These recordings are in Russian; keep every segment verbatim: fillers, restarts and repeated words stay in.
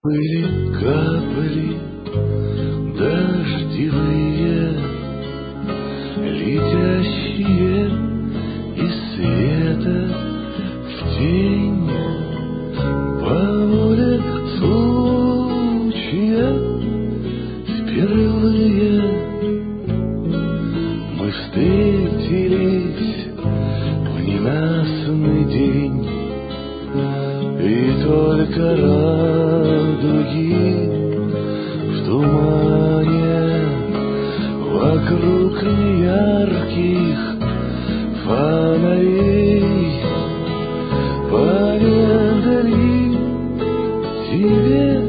Были капли дождевые, летящие из света в тень. По воле случая впервые мы встретились в ненастный день, и только радуги в тумане вокруг неярких фонарей поведали тебе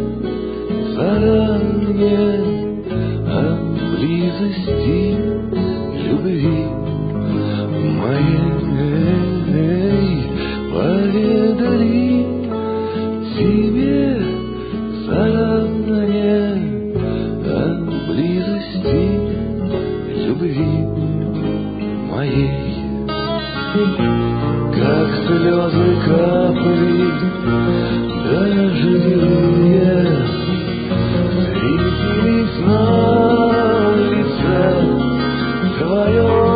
заранее о близости любви моей. Поведали тебе заранее о близости любви моей. Как слезы капли дождевые светились на лице твоем.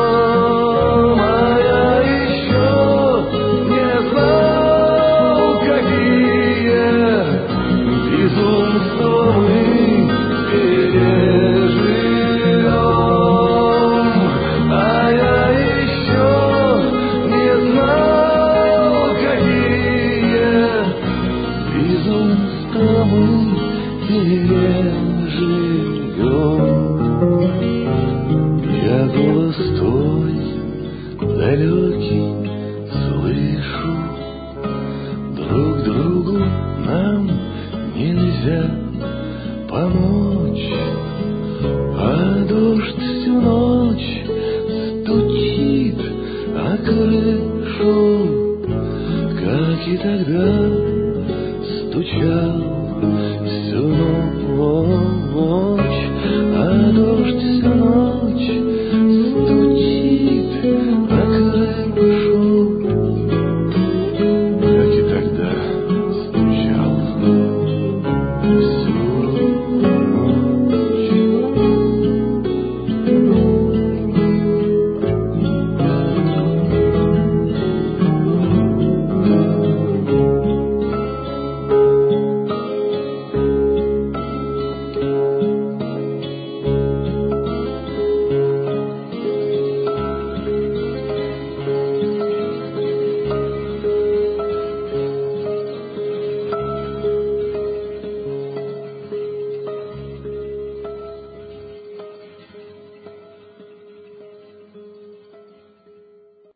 Я голос твой далекий слышу, друг другу нам нельзя помочь, а дождь всю ночь стучит о крышу, как и тогда стучал всю ночь, а дождь всю ночь